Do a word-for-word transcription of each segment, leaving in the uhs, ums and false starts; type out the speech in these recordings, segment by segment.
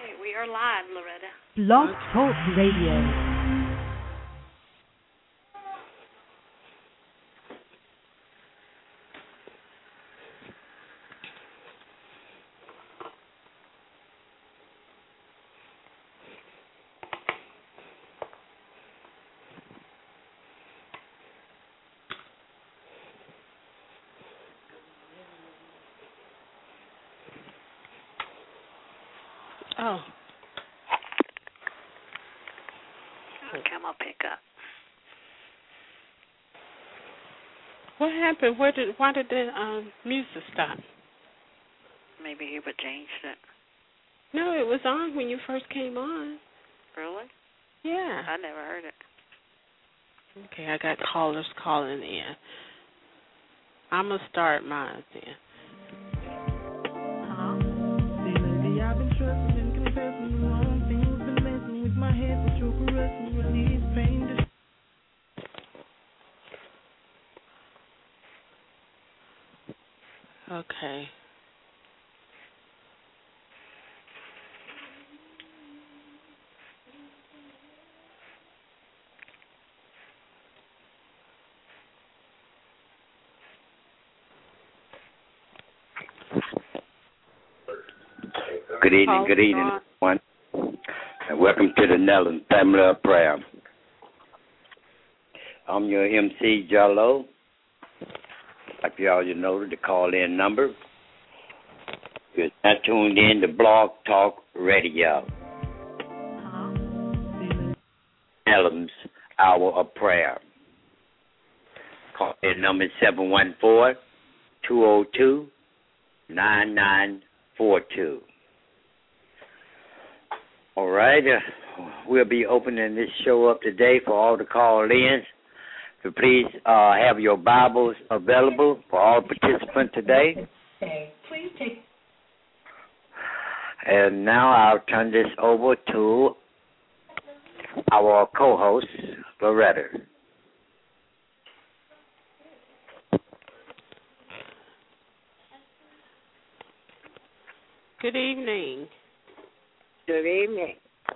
Okay, we are live, Loretta. Blog Talk Radio. Oh. Okay, I'm gonna pick up. What happened? Where did? Why did the um, music stop? Maybe Hubert changed it. No, it was on when you first came on. Really? Yeah. I never heard it. Okay, I got callers calling in. I'm gonna start mine then. Okay. Good evening, good evening, everyone. And welcome to the Nelson Family of Prayer. I'm your M C, Jallo. Like you all you know, the call-in number. You're now tuned in to Blog Talk Radio. Nelson's Hour of Prayer. Call-in number is seven one four, two zero two, nine nine four two. All right, uh, we'll be opening this show up today for all the call-ins. So please uh, have your Bibles available for all participants today. Okay, please take. And now I'll turn this over to our co-host, Loretta. Good evening. Good evening.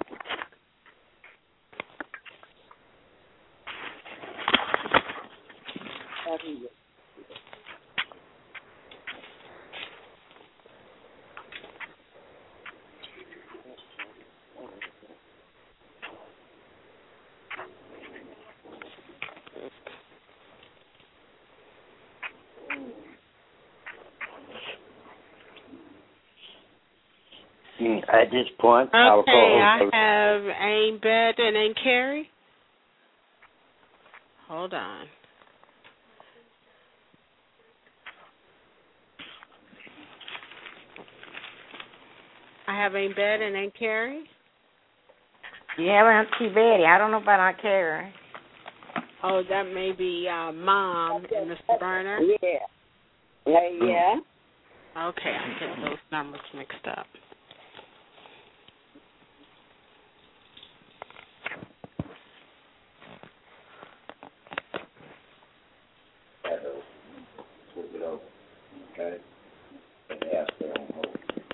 At this point, okay, our co-host. I have Aim Bed and Aim Carrie. Hold on. I have Aim Bed and Aim Carrie. You have Auntie Betty. I don't know about Aunt Carrie. Oh, that may be uh, Mom and Mister Berner. Yeah. Yeah, yeah. Okay, I get those numbers mixed up. Okay. And ask them on hold.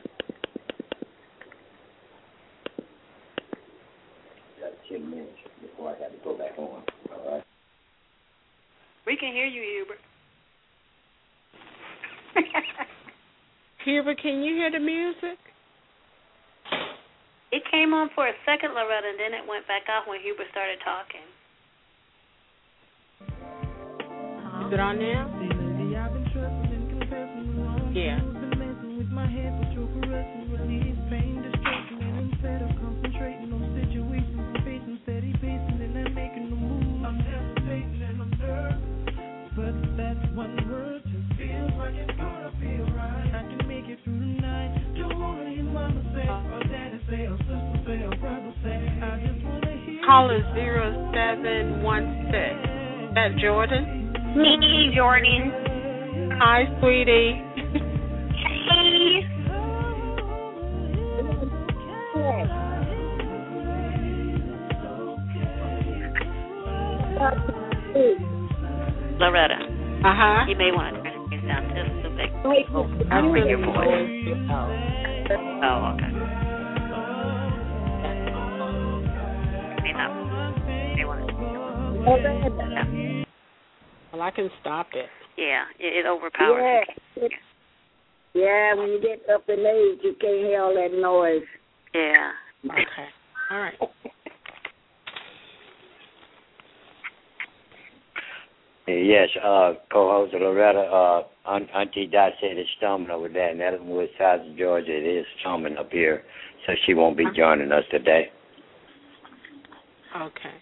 Got ten minutes before I got to go back on. All right. We can hear you, Hubert. Hubert, can you hear the music? It came on for a second, Loretta, and then it went back off when Hubert started talking. Is it on now? Yeah. But that one word just feels like it's gonna feel right. I can make it through the night. Don't wanna hear mama say, or daddy say, or sister say, or brother say. I just wanna hear. Call is zero seven one six. Is that Jordan? Me, Jordan. Hi, sweetie. Hey. Loretta. Uh-huh. You may want to turn it down just a bit. Wait, Oh, I I'll bring really your voice. know. Oh, okay. Well, I can stop it. Yeah, it, it overpowers. Yeah. It, yeah, when you get up in age, you can't hear all that noise. Yeah. Okay. All right. Yes, uh, co-host Loretta, uh, Aunt, Auntie Dot said it's storming over there in Ellenwood, South Georgia. It is storming up here, so she won't be joining us today. Okay.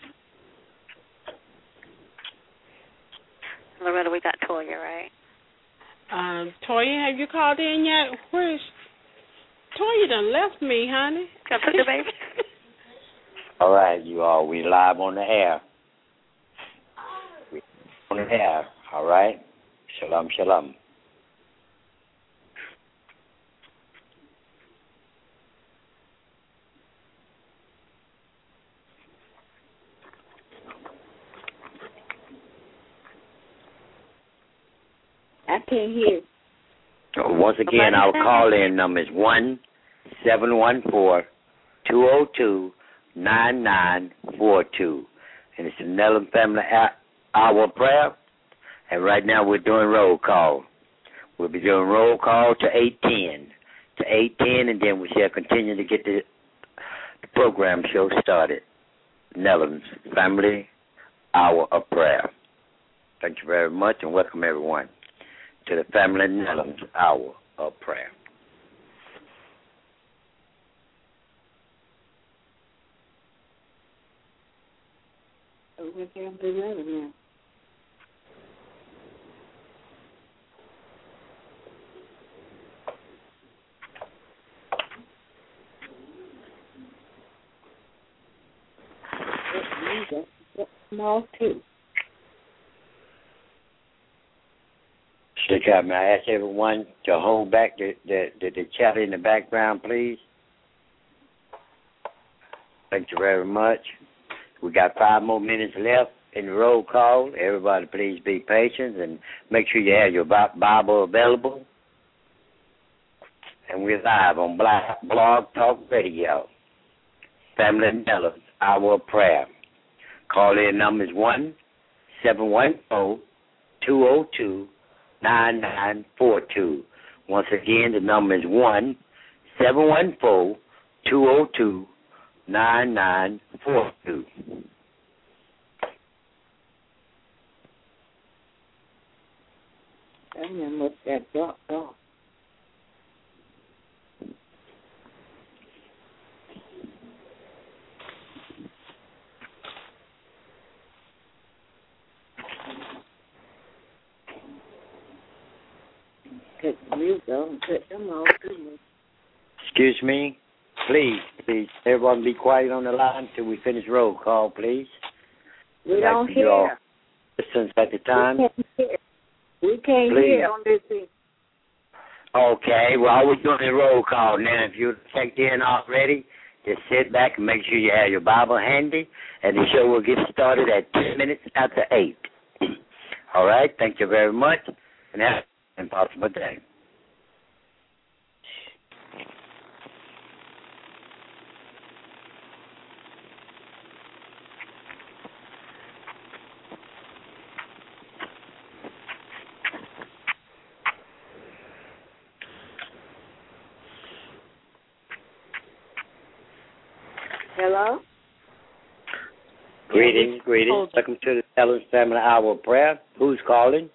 Loretta, we got Toya, right? Um, Toya, have you called in yet? Where's Toya? Done left me, honey. Can I put the baby? All right, you all, we live on the air. We on the air, all right? Shalom, shalom. I can't hear. Once again, our call-in number is one seven one four, two oh two, nine nine four two. And it's the Nellam Family Hour Prayer. And right now we're doing roll call. We'll be doing roll call to eight ten. To eight ten, and then we shall continue to get the, the program show started. Nellam's Family Hour of Prayer. Thank you very much, and welcome everyone to the Family Nellam's Hour of Prayer. What happened to Nellam now? Small too. Sister, may I ask everyone to hold back the, the, the, the chatter in the background, please? Thank you very much. We got five more minutes left in the roll call. Everybody, please be patient and make sure you have your Bible available. And we're live on Blog Talk Radio. Family Nellam's Hour of Prayer. Call-in number is one seven one four, two oh two, nine nine four two. Once again, the number is one seven one four, two oh two, nine nine four two. I remember what that dropped off. Cut the music on, cut them off too. Excuse me. Please, please, everyone be quiet on the line until we finish roll call, please. We like don't hear. All listen at the time. We can't hear, we can't hear on this thing. Okay, well, we're doing a roll call now. If you checked in already, just sit back and make sure you have your Bible handy, and the show will get started at ten minutes after eight. All right, thank you very much, and have an impossible day. Hello? Greetings, greetings. Welcome to the Nellam's Family Hour of Prayer. Who's calling?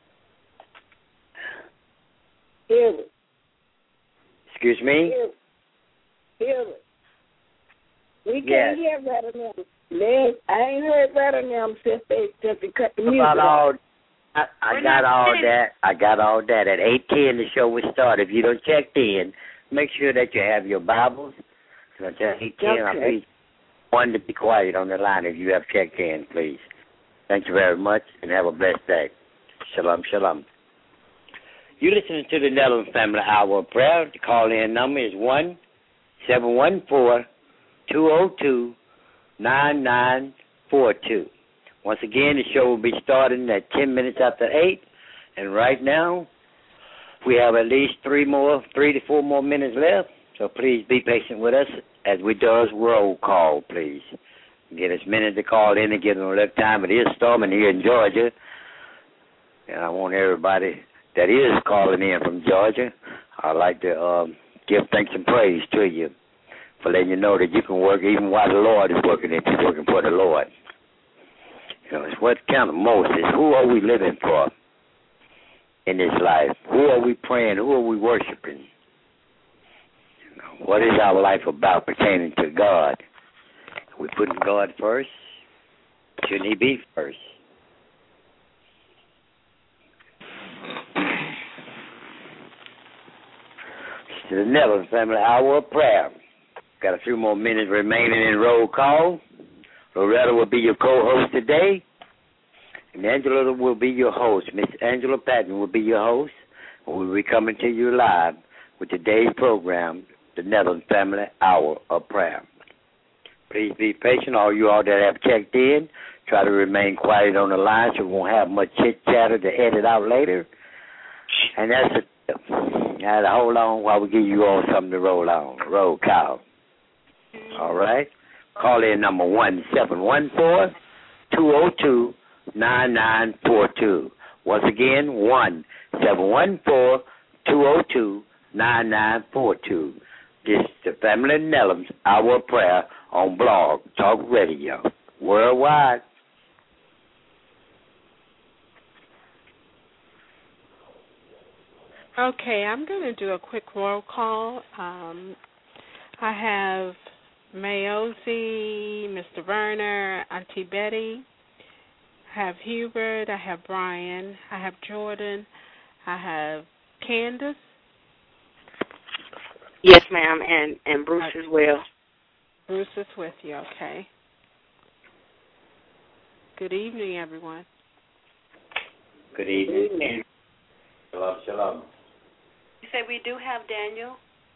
Hear it. Excuse me? Hear it. Hear it. We Yes. can't hear better than them. They, I ain't heard better than them since they, since they cut the music About all, off. I, I got all that. I got all that. At eight ten, the show will start. If you don't check in, make sure that you have your Bibles. Until eight ten, Okay. I please one to be quiet on the line if you have checked in, please. Thank you very much, and have a blessed day. Shalom, shalom. You're listening to the Nellam Family Hour of Prayer. The call-in number is one seven one four, two oh two, nine nine four two. Once again, the show will be starting at ten minutes after eight, and right now we have at least three more, three to four more minutes left. So please be patient with us as we do roll call, please. Get as many to call in and give them a little time. It is storming here in Georgia. And I want everybody that is calling in from Georgia, I'd like to um, give thanks and praise to you for letting you know that you can work even while the Lord is working if you're working for the Lord. You know, it's what counts most is who are we living for in this life? Who are we praying? Who are we worshiping? You know, what is our life about pertaining to God? Are we putting God first? Shouldn't he be first? To the Nelson Family Hour of Prayer. Got a few more minutes remaining in roll call. Loretta will be your co-host today, and Angela will be your host. Miss Angela Patton will be your host, and we'll be coming to you live with today's program, the Netherlands Family Hour of Prayer. Please be patient, all you all that have checked in. Try to remain quiet on the line so we won't have much chit-chatter to edit out later. And that's it. Now, hold on while we give you all something to roll on. Roll call. All right? Call in number one seven one four, two oh two, nine nine four two. Once again, one seven one four, two oh two, nine nine four two. This is the Family Nellums Hour of Prayer on Blog Talk Radio. Worldwide. Okay, I'm going to do a quick roll call. Um, I have Mayozi, Mister Werner, Auntie Betty. I have Hubert. I have Brian. I have Jordan. I have Candace. Yes, ma'am, and, and Bruce as well. Bruce is with you, okay. Good evening, everyone. Good evening. Shalom, shalom. You say we do have Daniel?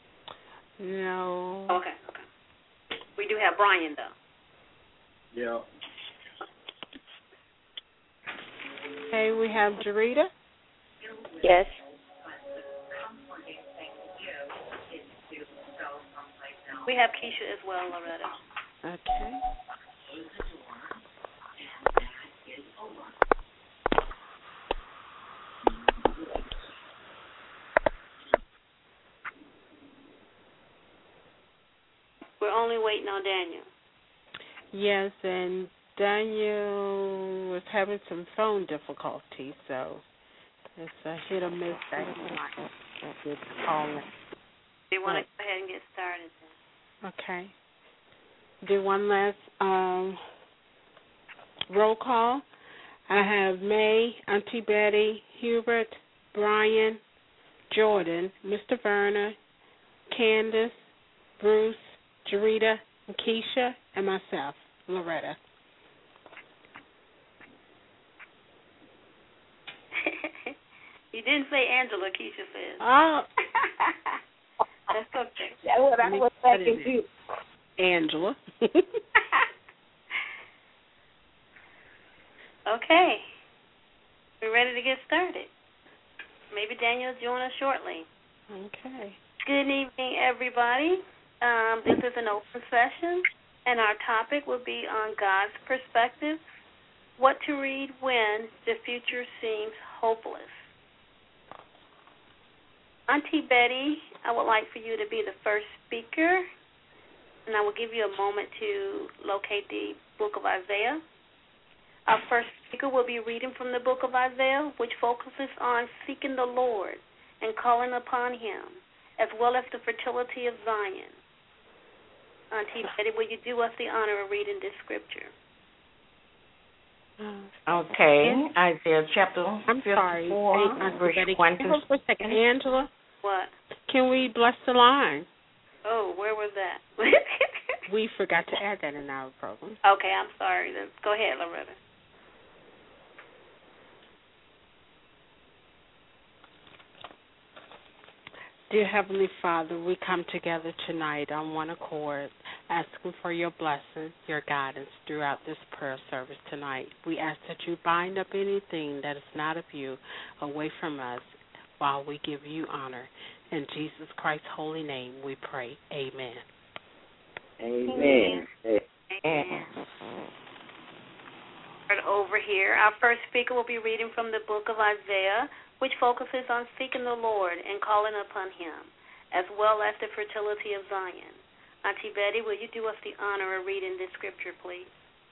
No. Okay, okay. We do have Brian, though. Yeah. Okay, we have Jarita. Yes. We have Keisha as well, Loretta. Okay. We're only waiting on Daniel. Yes, and Daniel was having some phone difficulties, so it's a hit or miss back with calling. Do you want to go ahead and get started then? Okay. Do one last um, roll call. I have May, Auntie Betty, Hubert, Brian, Jordan, Mister Verna, Candace, Bruce, Jarita, and Keisha, and myself, Loretta. You didn't say Angela, Keisha says. Oh. That's okay. That's what I was thinking, too. Angela. Okay. We're ready to get started. Maybe Daniel will join us shortly. Okay. Good evening, everybody. Um, this is an open session, and our topic will be on God's perspective, what to read when the future seems hopeless. Auntie Betty, I would like for you to be the first speaker, and I will give you a moment to locate the book of Isaiah. Our first speaker will be reading from the book of Isaiah, which focuses on seeking the Lord and calling upon him, as well as the fertility of Zion. Auntie Betty, will you do us the honor of reading this scripture? Okay, Isaiah chapter I'm sorry. fifty-four, Hey, verse Betty, one can to you hold for a second. Angela, What? can we bless the line? Oh, where was that? We forgot to add that in our program. Okay, I'm sorry. Go ahead, Loretta. Dear Heavenly Father, we come together tonight on one accord, asking for your blessing, your guidance throughout this prayer service tonight. We ask that you bind up anything that is not of you away from us while we give you honor. In Jesus Christ's holy name we pray. Amen. Amen. Amen. Over here, our first speaker will be reading from the book of Isaiah, which focuses on seeking the Lord and calling upon Him, as well as the fertility of Zion. Auntie Betty, will you do us the honor of reading this scripture, please?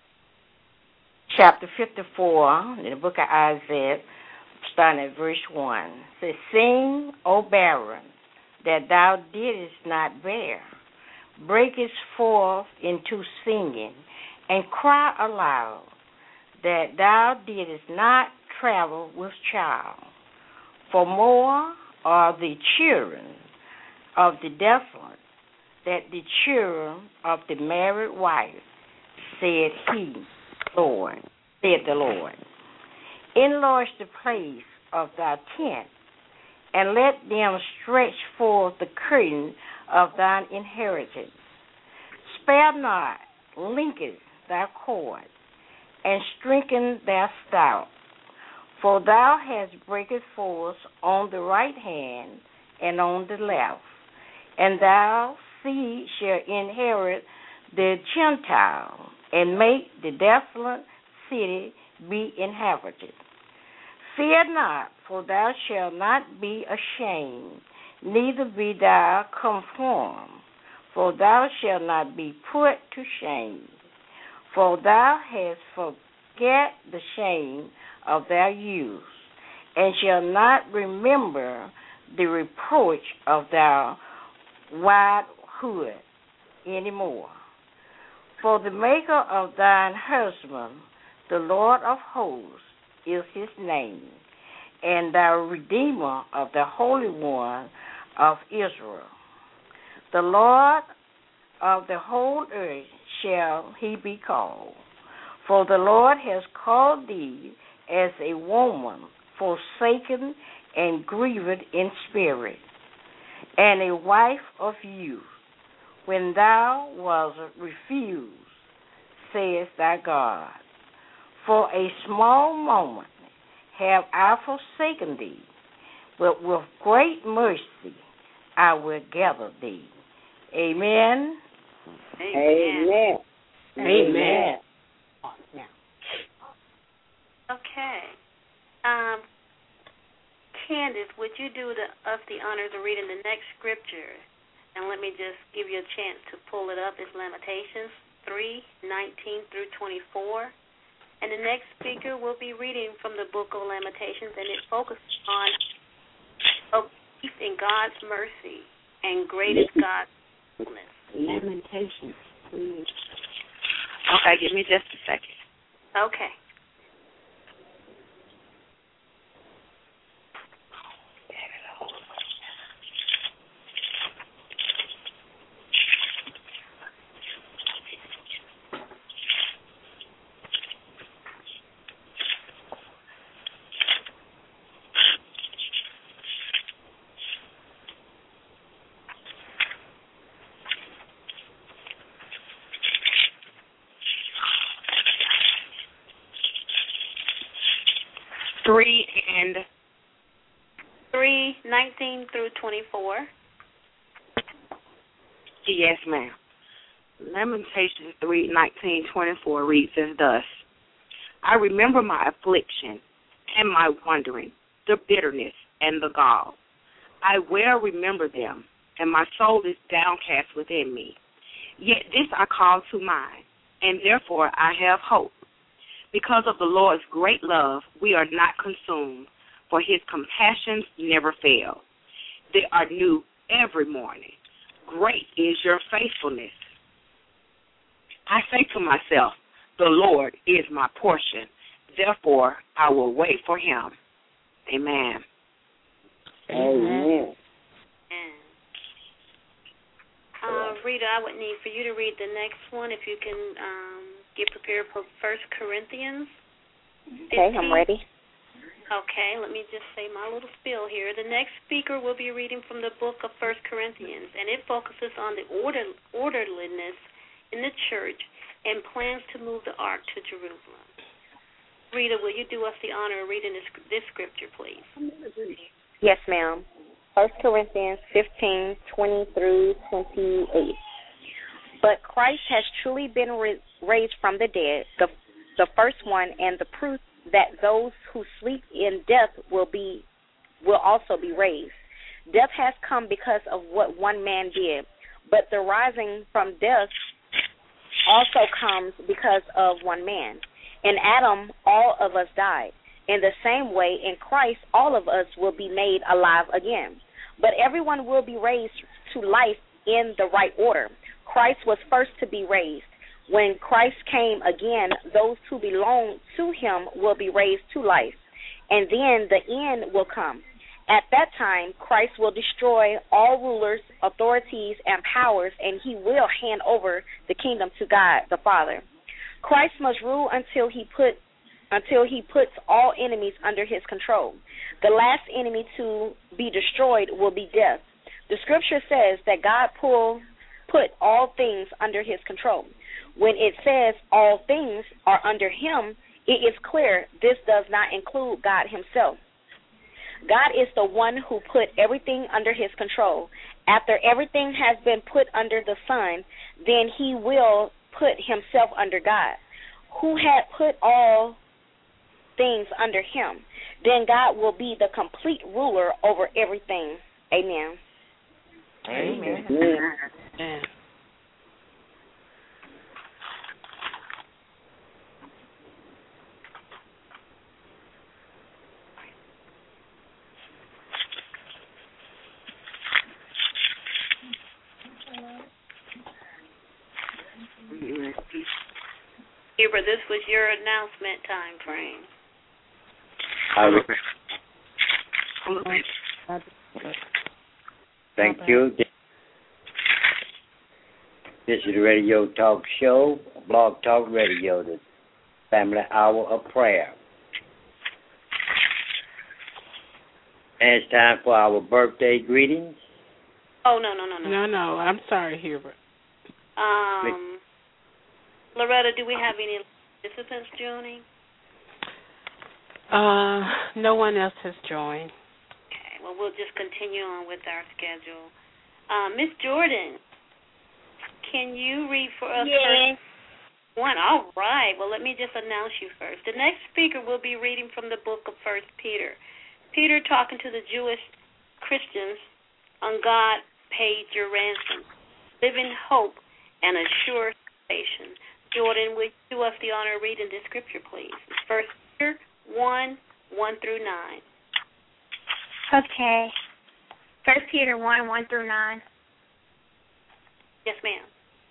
Chapter fifty-four in the book of Isaiah, starting at verse one. It says, Sing, O barren, that thou didst not bear. Breakest forth into singing, and cry aloud, that thou didst not travel with child. For more are the children of the desolate than the children of the married wife, said he, Lord, said the Lord. Enlarge the place of thy tent, and let them stretch forth the curtain of thine inheritance. Spare not, lengthen thy cord, and strengthen thy stout. For thou hast breaketh forth on the right hand and on the left, and thou seed shall inherit the Gentile, and make the desolate city be inhabited. Fear not, for thou shalt not be ashamed, neither be thou conformed, for thou shalt not be put to shame. For thou hast forget the shame of thy youth, and shalt not remember the reproach of thy widowhood any more. For the maker of thine husband, the Lord of hosts, is his name, and thy Redeemer of the Holy One of Israel. The Lord of the whole earth shall he be called. For the Lord has called thee as a woman forsaken and grieved in spirit, and a wife of youth, when thou wast refused, saith thy God. For a small moment have I forsaken thee, but with great mercy I will gather thee. Amen. Amen. Amen. Amen. Okay. Um, Candace, would you do the, us the honors of reading the next scripture? And let me just give you a chance to pull it up. It's Lamentations three, nineteen through twenty-four. And the next speaker will be reading from the book of Lamentations, and it focuses on a belief in God's mercy and great is God's faithfulness. Lamentations. Okay, give me just a second. Okay. Three and three, nineteen through twenty-four. Yes, ma'am. Lamentations three, nineteen, twenty-four reads as thus: I remember my affliction and my wandering, the bitterness and the gall. I well remember them, and my soul is downcast within me. Yet this I call to mind, and therefore I have hope. Because of the Lord's great love, we are not consumed, for his compassions never fail. They are new every morning. Great is your faithfulness. I say to myself, the Lord is my portion. Therefore, I will wait for him. Amen. Amen. Uh, Rita, I would need for you to read the next one if you can um, get prepared for First Corinthians Okay, I'm ready. Okay, let me just say my little spiel here. The next speaker will be reading from the book of First Corinthians, and it focuses on the order, orderliness in the church and plans to move the ark to Jerusalem. Rita, will you do us the honor of reading this, this scripture, please? Yes, ma'am. First Corinthians fifteen, twenty through twenty-eight. But Christ has truly been ra- raised from the dead, the the first one, and the proof that those who sleep in death will be will also be raised. Death has come because of what one man did, but the rising from death also comes because of one man. In Adam, all of us died. In the same way, in Christ, all of us will be made alive again. But everyone will be raised to life in the right order. Christ was first to be raised. When Christ came again, those who belong to him will be raised to life. And then the end will come. At that time, Christ will destroy all rulers, authorities, and powers, and he will hand over the kingdom to God the Father. Christ must rule until he put until he puts all enemies under his control. The last enemy to be destroyed will be death. The scripture says that God pull, put all things under his control. When it says all things are under him, it is clear this does not include God himself. God is the one who put everything under his control. After everything has been put under the Son, then he will put himself under God, who had put all things under him. Then God will be the complete ruler over everything. Amen. Amen. Amen. Huber, this was your announcement time frame. Uh, thank you. This is the Radio Talk Show, Blog Talk Radio, the Family Hour of Prayer. And it's time for our birthday greetings. Oh, no, no, no, no. No, no, I'm sorry, Hubert. Um, Loretta, do we have any participants joining? Uh, no one else has joined. Okay, well, we'll just continue on with our schedule. Uh, Miss Jordan, can you read for us? Yes. First one? All right. Well, let me just announce you first. The next speaker will be reading from the book of First Peter. Peter talking to the Jewish Christians on God paid your ransom, live in hope and a sure salvation. Jordan, will you do us the honor of reading this scripture, please? First Peter one, one through nine. Okay. First Peter one, one through nine. Yes, ma'am.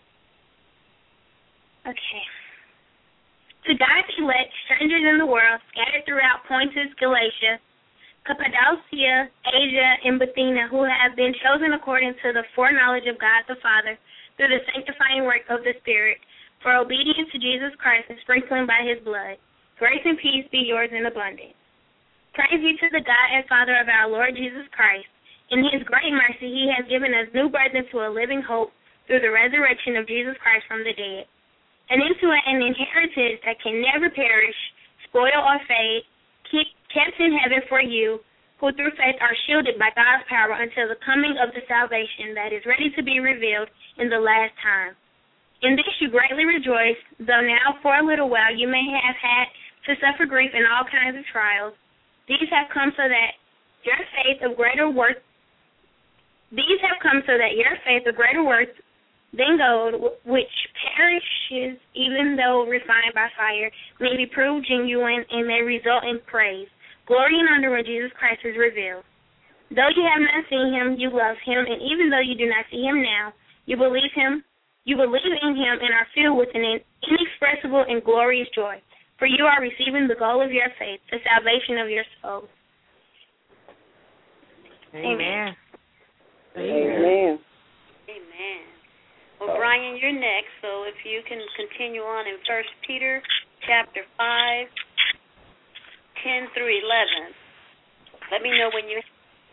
Okay. To God's elect, strangers in the world, scattered throughout Pontus, Galatia, Cappadocia, Asia, and Bithynia, who have been chosen according to the foreknowledge of God the Father, through the sanctifying work of the Spirit, for obedience to Jesus Christ and sprinkling by his blood. Grace and peace be yours in abundance. Praise be to the God and Father of our Lord Jesus Christ. In his great mercy, he has given us new birth into a living hope through the resurrection of Jesus Christ from the dead, and into an inheritance that can never perish, spoil, or fade, keep, kept in heaven for you, who through faith are shielded by God's power until the coming of the salvation that is ready to be revealed in the last time. In this you greatly rejoice, though now for a little while you may have had to suffer grief in all kinds of trials. These have come so that your faith of greater worth these have come so that your faith of greater worth than gold, which perishes even though refined by fire, may be proved genuine and may result in praise, glory, and honor when Jesus Christ is revealed. Though you have not seen him, you love him, and even though you do not see him now, you believe him, you believe in him and are filled with an inexpressible and glorious joy, for you are receiving the goal of your faith, the salvation of your souls. Amen. Amen. Amen. Well, Brian, you're next, so if you can continue on in First Peter chapter five, ten through eleven. Let me know when you.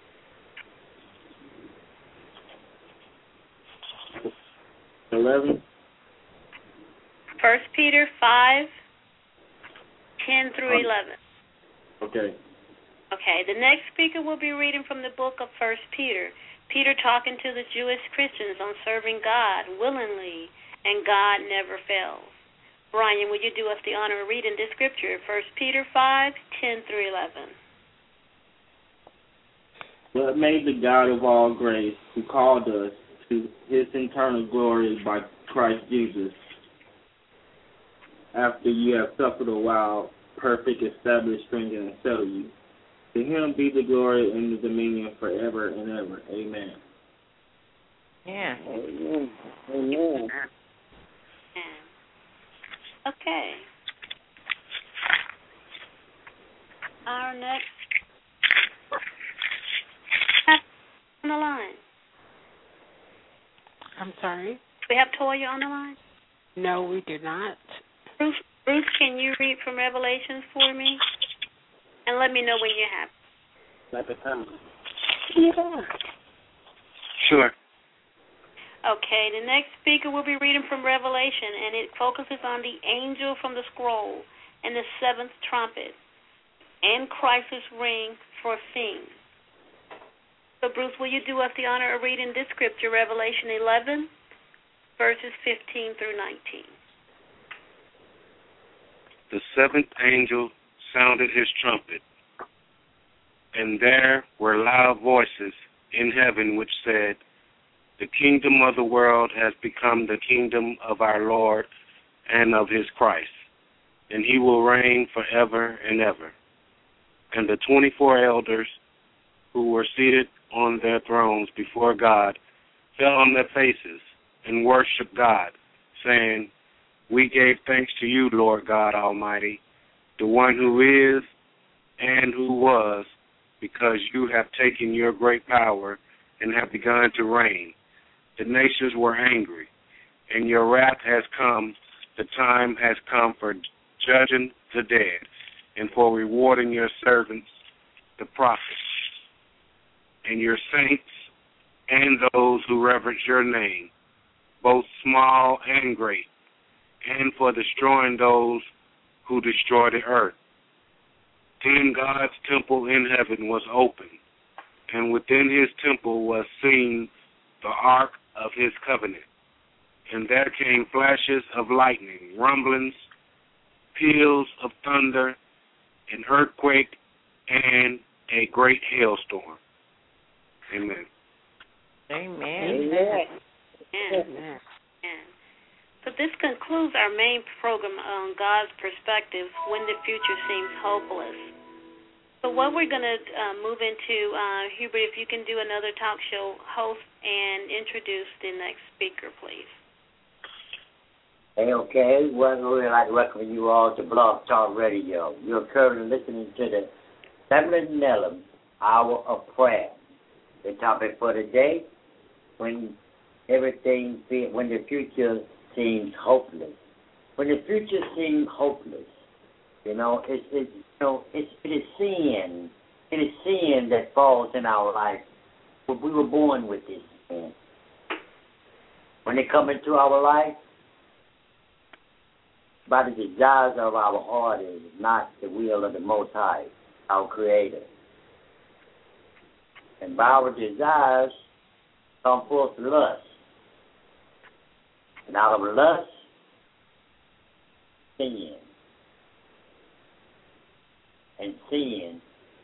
Eleven. First Peter five, ten through eleven. Okay. Okay. The next speaker will be reading from the book of First Peter. Peter talking to the Jewish Christians on serving God willingly and God never fails. Brian, would you do us the honor of reading this scripture, First Peter five, ten through eleven? But may the God of all grace, who called us to his eternal glory by Christ Jesus, after you have suffered a while, perfect, establish, strengthen, and settle you. To him be the glory and the dominion forever and ever. Amen. Yeah. Amen. Amen. Okay. Our next on the line. I'm sorry? We have Toya on the line? No, we do not. Bruce, Bruce, can you read from Revelations for me? And let me know when you have it. Like a time. Yeah. Sure. Okay, the next speaker will be reading from Revelation, and it focuses on the angel from the scroll and the seventh trumpet and Christ's ring for thing. So, Bruce, will you do us the honor of reading this scripture, Revelation eleven, verses fifteen through nineteen? The seventh angel sounded his trumpet, and there were loud voices in heaven which said, "The kingdom of the world has become the kingdom of our Lord and of his Christ, and he will reign forever and ever." And the twenty-four elders who were seated on their thrones before God fell on their faces and worshiped God, saying, "We gave thanks to you, Lord God Almighty, the one who is and who was, because you have taken your great power and have begun to reign. The nations were angry, and your wrath has come. The time has come for judging the dead and for rewarding your servants, the prophets, and your saints and those who reverence your name, both small and great, and for destroying those who destroy the earth." Then God's temple in heaven was opened, and within his temple was seen the ark of his covenant. And there came flashes of lightning, rumblings, peals of thunder, an earthquake, and a great hailstorm. Amen. Amen. Amen. Amen. Amen. So this concludes our main program on God's perspective when the future seems hopeless. So what we're going to uh, move into, uh, Hubert, if you can do another talk show host and introduce the next speaker, please. Hey, okay. Well, we'd like to welcome you all to Blog Talk Radio. You're currently listening to the Seven Nelum Hour of Prayer. The topic for today, when everything, when the future seems hopeless. When the future seems hopeless, you know, it's, it's you know, it's, it is sin. It is sin that falls in our life. We were born with this sin. When it comes into our life, by the desires of our heart is not the will of the Most High, our Creator. And by our desires come forth lust. And out of lust, sin. And sin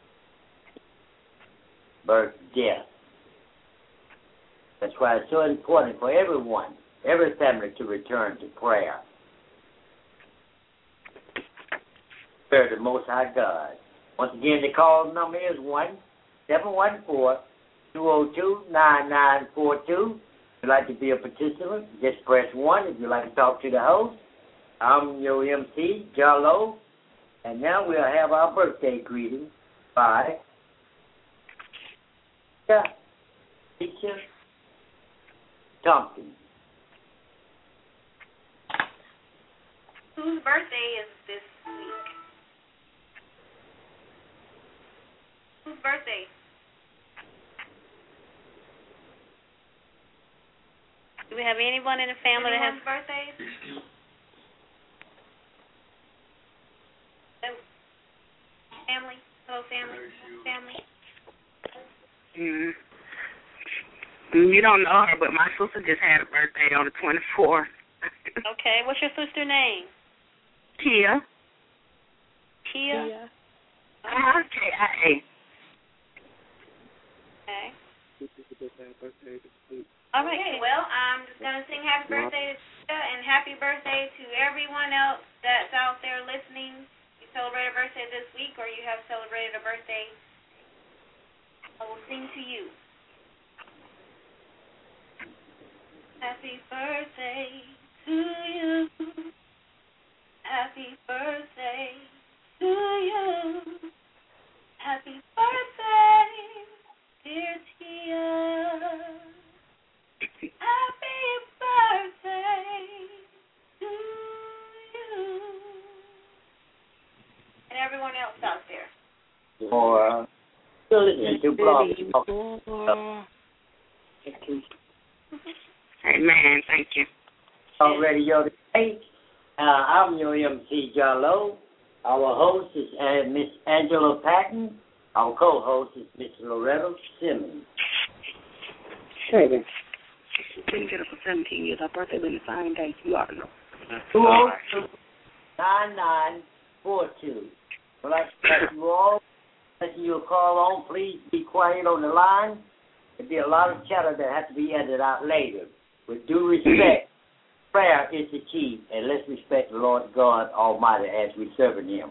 birth death. That's why it's so important for everyone, every family, to return to prayer. Prayer to the Most High God. Once again, the call number is one seven one four, two zero two, nine nine four two. If you'd like to be a participant, just press one. If you'd like to talk to the host, I'm your M C, Jallo. And now we'll have our birthday greeting by Teacher Tompkins. Whose birthday is this week? Whose birthday? Do we have anyone in the family that has birthdays? Family? Hello, family? Family? Mm. You don't know her, but my sister just had a birthday on the twenty-fourth. Okay, what's your sister name? Tia. Tia? Tia. Uh-huh, K I A. Okay. All right. Okay, well, I'm just going to sing happy birthday to Tia and happy birthday to everyone else that's out there listening. You celebrate a birthday this week or you have celebrated a birthday, I will sing to you. Happy birthday to you. Happy birthday to you. Happy birthday, dear Tia. Happy birthday to you. And everyone else out there. For still listening to Blog. Amen. Thank you. Talk Radio today. Uh, I'm your M C, John Lowe. Our host is uh, Miss Angela Patton. Our co-host is Miss Loretta Simmons. Baby. Didn't get up for seventeen years. Our birthday been the same day. You ought to know. two oh two, nine nine four two. I'd like to thank you all. As you call on, please be quiet on the line. There'll be a lot of chatter that has to be edited out later. With due respect, prayer is the key, and let's respect the Lord God Almighty as we serve Him.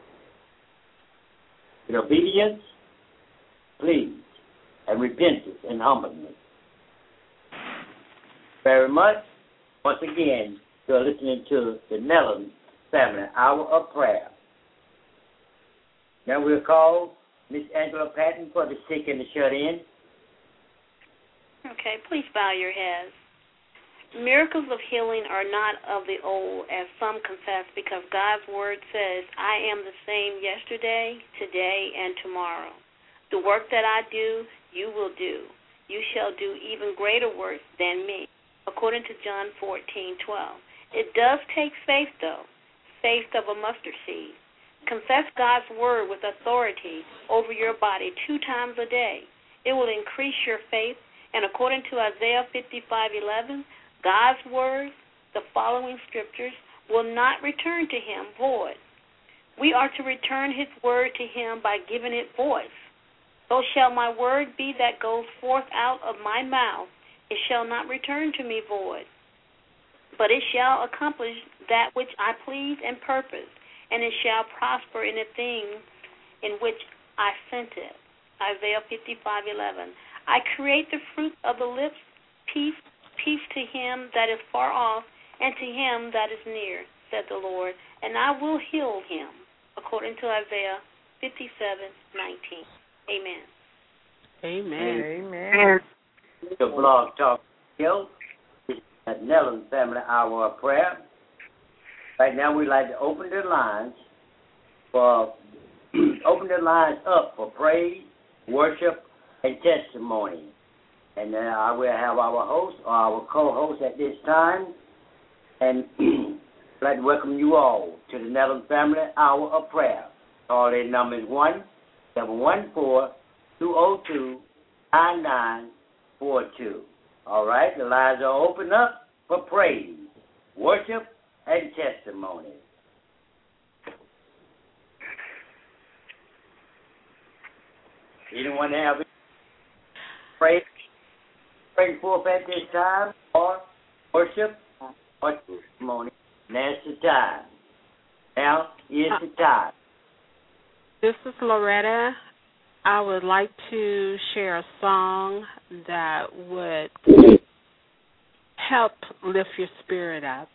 With obedience, please, and repentance and humbleness. Very much. Once again, you're listening to the Nelson Family Hour of Prayer. Now we'll call Miss Angela Patton for the sick and the shut-in. Okay, please bow your heads. Miracles of healing are not of the old, as some confess, because God's word says, I am the same yesterday, today, and tomorrow. The work that I do, you will do. You shall do even greater work than me, according to John fourteen twelve. It does take faith, though, faith of a mustard seed. Confess God's word with authority over your body two times a day. It will increase your faith, and according to Isaiah fifty-five eleven, God's word, the following scriptures, will not return to him void. We are to return his word to him by giving it voice. So shall my word be that goes forth out of my mouth. It shall not return to me void, but it shall accomplish that which I please and purpose, and it shall prosper in the thing in which I sent it. Isaiah fifty-five eleven. I create the fruit of the lips, peace, peace to him that is far off, and to him that is near, said the Lord, and I will heal him, according to Isaiah fifty-seven nineteen. Amen. Amen. Amen. The Blog Talk Radio, at Nelson Family Hour of Prayer. Right now, we'd like to open the lines for open the lines up for praise, worship, and testimony. And then I will have our host or our co-host at this time. And I'd like to welcome you all to the Nelson Family Hour of Prayer. Call-in number is one seven one four, two oh two, nine nine four two. All right, the lines are open up for praise, worship, and testimony. Anyone have praise, bring forth at this time, or worship, or testimony? That's the time. Now is the time. This is Loretta. I would like to share a song that would help lift your spirit up.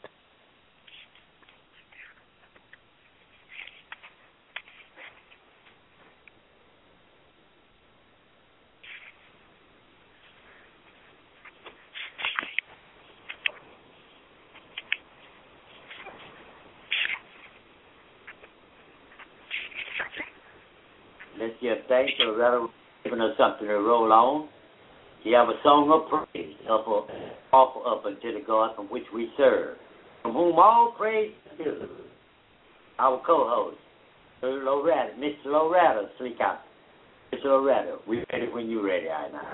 Let's give thanks for rather giving us something to roll on. You have a song of praise offer, offer up unto the God from which we serve, from whom all praise is due. Our co-host, Loretta, Mister Loretta, speak out. Mister Loretta, we're ready when you're ready, I know.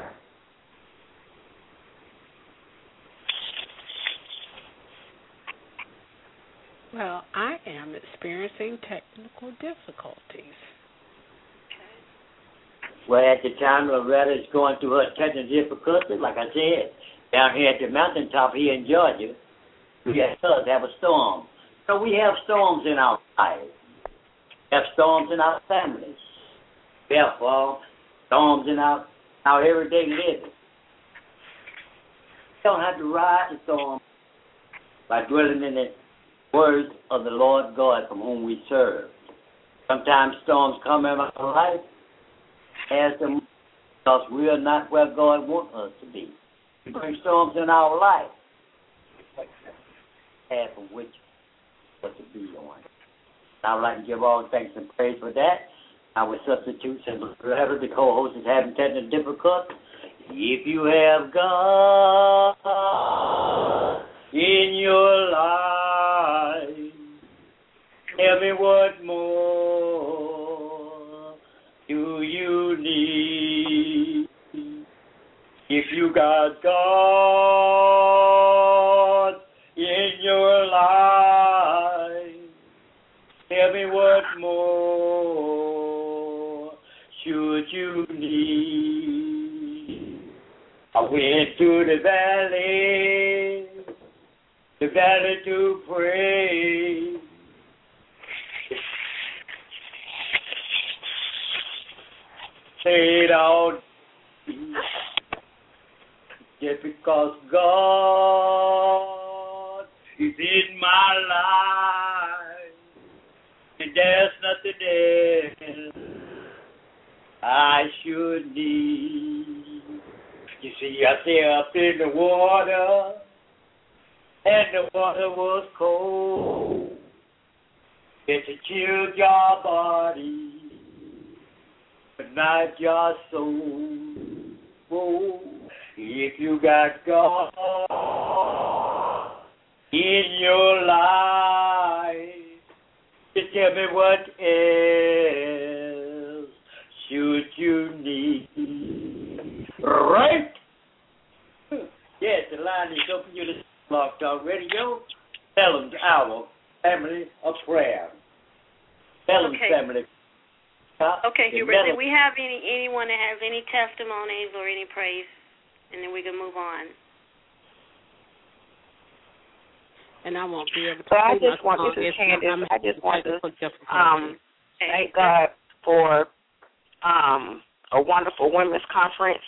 Well, I am experiencing technical difficulties. Well, at the time Loretta is going through her technical difficulties, like I said, down here at the mountaintop here in Georgia, we have, have a storm. So we have storms in our lives. We have storms in our families. We have uh, storms in our, our everyday living. We don't have to ride the storm by dwelling in the words of the Lord God from whom we serve. Sometimes storms come in our life as them because we are not where God wants us to be. He brings storms in our life, half of which was to be on. I would like to give all thanks and praise for that. Our substitutes and whoever the co-host is having technical difficulty. If you have God in your life, tell me what more do you need? If you got God in your life, tell me what more should you need? I went to the valley, the valley to pray. Say it out. Just because God is in my life, and there's nothing else I should need. You see, I stepped in the water, and the water was cold. It chilled your body, but not your soul. Oh, if you got God in your life, just tell me what else should you need. Right? Yes, the line is open. You listen to Blog Talk Radio. Tell them to our family of prayer. Tell them okay. family. Uh, okay, Hubert, do we have any anyone that has any testimonies or any praise? And then we can move on. And I won't be able to. So I just want, this is Candace, I just want to um, thank God for um, a wonderful women's conference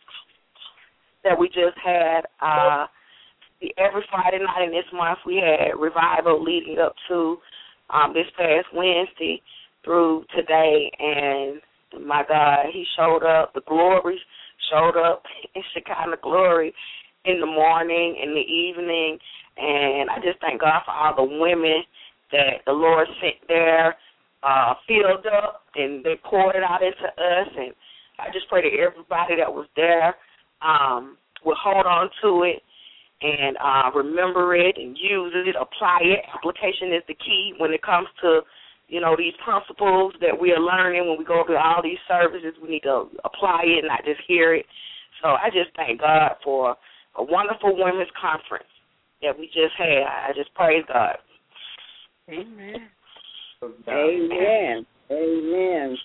that we just had. Uh, the, every Friday night in this month we had revival leading up to um, this past Wednesday through today. And my God, he showed up. The glory showed up in Shekinah glory in the morning, in the evening. And I just thank God for all the women that the Lord sent there, uh, filled up, and they poured it out into us. And I just pray that everybody that was there um, will hold on to it and uh, remember it and use it, apply it. Application is the key when it comes to, you know, these principles that we are learning when we go to all these services. We need to apply it, not just hear it. So I just thank God for a wonderful women's conference that we just had. I just praise God. Amen. Amen. Amen.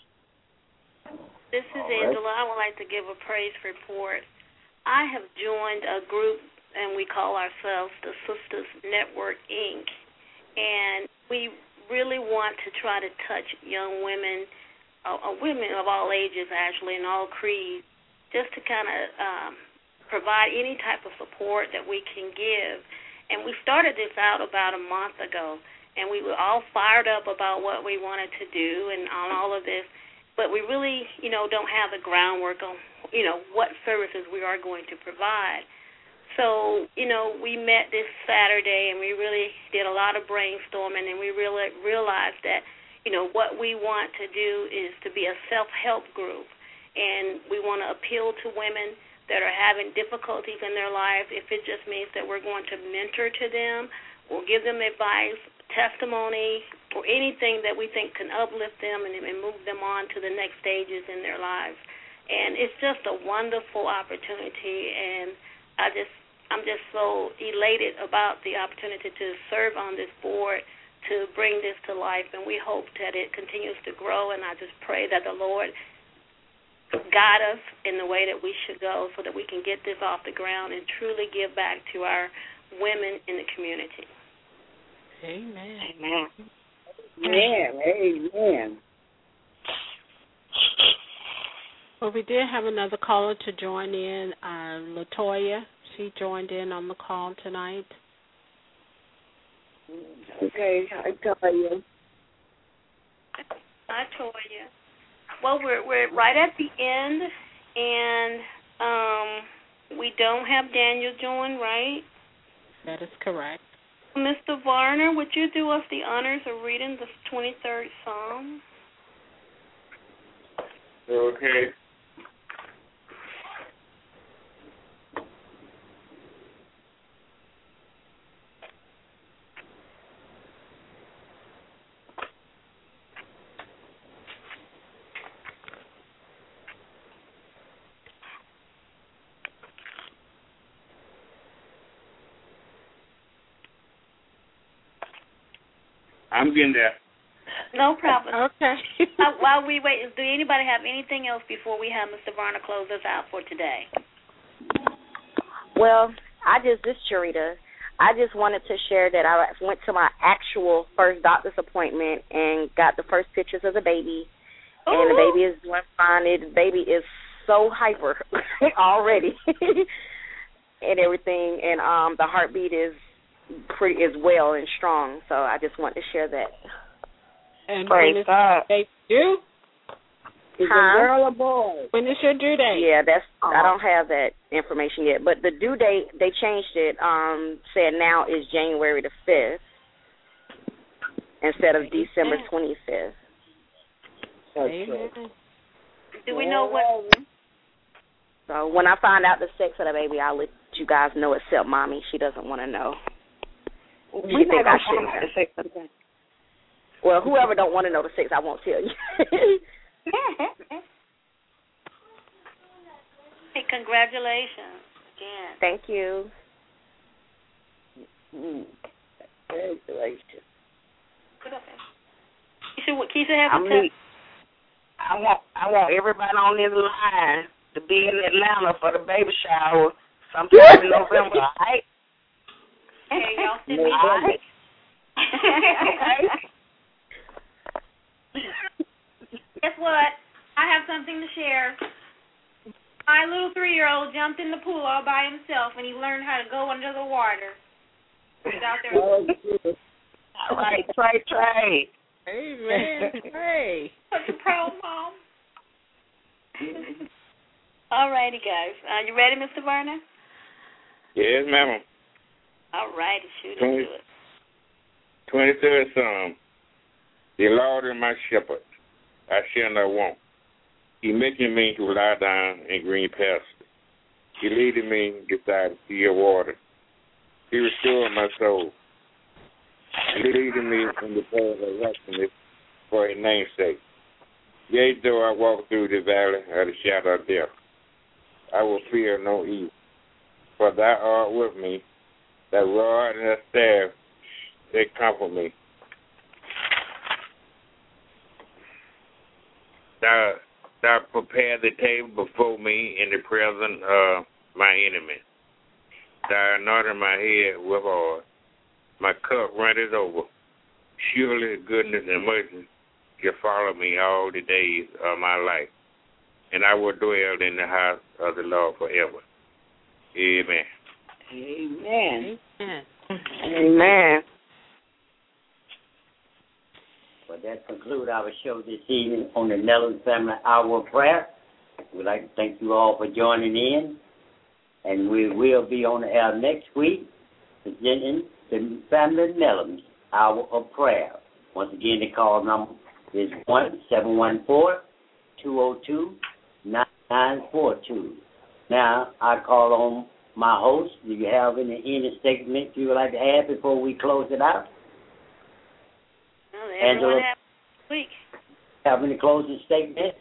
This is Angela. I would like to give a praise report. I have joined a group, and we call ourselves the Sisters Network, Incorporated. And we really want to try to touch young women, uh, women of all ages, actually, and all creeds, just to kind of um, provide any type of support that we can give. And we started this out about a month ago, and we were all fired up about what we wanted to do and on all of this, but we really, you know, don't have the groundwork on, you know, what services we are going to provide. So, you know, we met this Saturday, and we really did a lot of brainstorming, and we really realized that, you know, what we want to do is to be a self-help group, and we want to appeal to women that are having difficulties in their life. If it just means that we're going to mentor to them, we'll give them advice, testimony, or anything that we think can uplift them and, and move them on to the next stages in their lives. And it's just a wonderful opportunity, and I just, I'm just so elated about the opportunity to serve on this board to bring this to life, and we hope that it continues to grow. And I just pray that the Lord guide us in the way that we should go so that we can get this off the ground and truly give back to our women in the community. Amen. Amen. Amen. Amen. Well, we did have another caller to join in, uh, Latoya. She joined in on the call tonight. Okay, I tell you. I told you. Well, we're we're right at the end, and um, we don't have Daniel join, right? That is correct. Mister Varner, would you do us the honors of reading the twenty-third Psalm? Okay. I'm getting there. No problem. Okay. uh, while we wait, do anybody have anything else before we have Mister Varner close us out for today? Well, I just, this Sharita, I just wanted to share that I went to my actual first doctor's appointment and got the first pictures of the baby. Ooh. And the baby is doing fine. The baby is so hyper already and everything. And um, the heartbeat is pretty is well and strong. So I just want to share that. And when is they due? Is huh? it a girl or boy? When is your due date? Yeah, that's oh. I don't have that information yet. But the due date, they changed it. Um, said now is January the fifth instead of December twenty fifth. Okay. Do we know what? So when I find out the sex of the baby, I'll let you guys know. Except mommy, she doesn't want to know. We think I shouldn't have the sex of the baby. Well, whoever don't want to know the sex, I won't tell you. Hey, congratulations again. Thank you. Mm. Congratulations. Put up there. Keisha, Keisha have I mean, I want I want everybody on this line to be in Atlanta for the baby shower sometime in November, all right? Hey, y'all send me all right. Okay. Guess what? I have something to share. My little three-year-old jumped in the pool all by himself, and he learned how to go under the water. He's out there. Oh, all right, Trey, Trey. Amen. Hey. Such a proud mom. All righty, guys. Are you ready, Mister Varner? Yes, ma'am. All righty, shoot twenty, into it. twenty-third Psalm. The Lord is my shepherd, I shall not want. He maketh me to lie down in green pastures. He leadeth me beside still water. He restored my soul. He leadeth me in the path of righteousness for his name's sake. Yea, though I walk through the valley of the shadow of death, I will fear no evil. For thou art with me, thy rod and thy staff, they comfort me. Thou, thou prepare the table before me in the presence of my enemy. Thou anointed my head with oil. My cup runneth over. Surely goodness and mercy shall follow me all the days of my life, and I will dwell in the house of the Lord forever. Amen. Amen. Amen. Amen. Well, that concludes our show this evening on the Nelson Family Hour of Prayer. We'd like to thank you all for joining in, and we will be on the air next week presenting the Family Nelson Hour of Prayer. Once again, the call number is one seven one four, two zero two, nine nine four two. Now, I call on my host. Do you have any, any statement you would like to add before we close it out? Well, everyone Angela, have a week. Have any closing statements?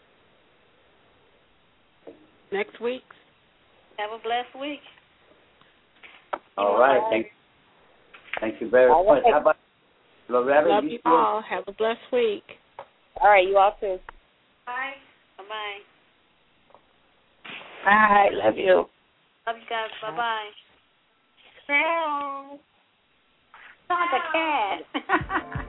Next week. Have a blessed week. All right. Thank, thank you very much. How about, Loretta, Love you, you all. Have a blessed week. All right, you all too. Bye. Bye-bye. Bye. Love you. Love you guys. Bye-bye. Sound like a cat.